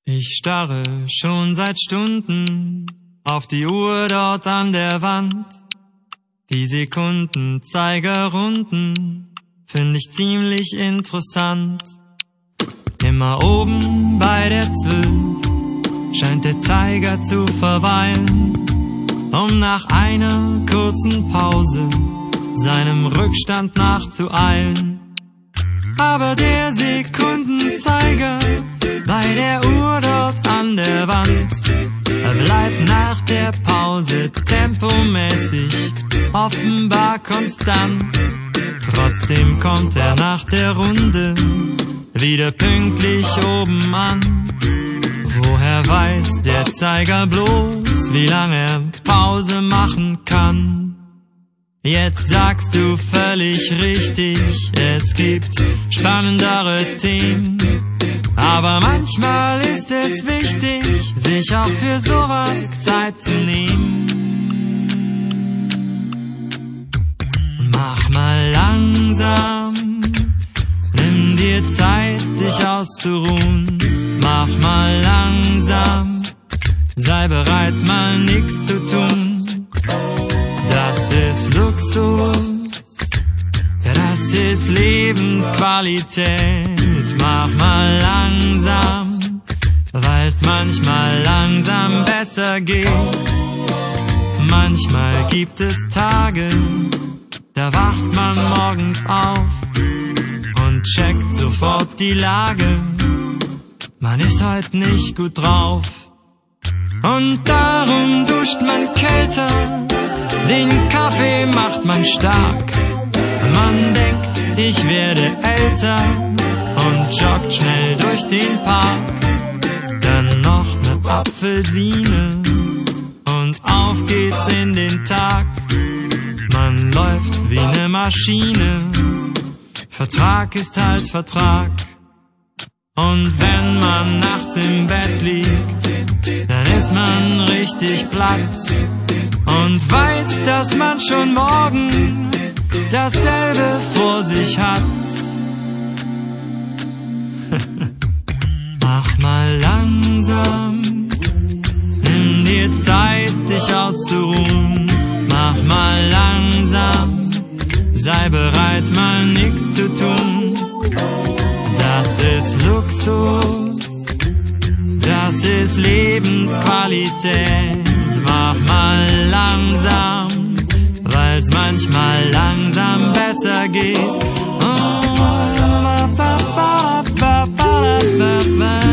Ich starre schon seit Stunden auf die Uhr dort an der Wand. Die Sekundenzeigerrunden find ich ziemlich interessant. Immer oben bei der 12 scheint der Zeiger zu verweilen, um nach einer kurzen Pause seinem Rückstand nachzueilen. Aber der Sekundenzeiger bei der Uhr dort an der Wand bleibt nach der Pause tempomäßig offenbar konstant. Trotzdem kommt er nach der Runde wieder pünktlich oben an. Woher weiß der Zeiger bloß, wie lange er Pause machen kann? Jetzt sagst du völlig richtig, es gibt spannendere Themen. Aber manchmal ist es wichtig, sich auch für sowas Zeit zu nehmen. Mach mal langsam, nimm dir Zeit, dich auszuruhen. Mach mal langsam, sei bereit, mal nix zu tun. Das ist Luxus, ja, das ist Lebensqualität. Mach mal langsam, weil's manchmal langsam besser geht. Manchmal gibt es Tage, da wacht man morgens auf und checkt sofort die Lage. Man ist heute nicht gut drauf und darum duscht man kälter. Den Kaffee macht man stark. Man denkt, ich werde älter und joggt schnell durch den Park. Dann noch ne Apfelsine und auf geht's in den Tag. Man läuft wie ne Maschine, Vertrag ist halt Vertrag. Und wenn man nachts im Bett liegt, dann ist man richtig platt und weiß, dass man schon morgen dasselbe vor sich hat. Mach mal langsam, nimm dir Zeit, dich auszuruhen. Mach mal langsam, sei bereit, mal nix zu tun. Das ist Luxus, das ist Lebensqualität. Mach mal langsam, weil's manchmal langsam besser geht. Oh,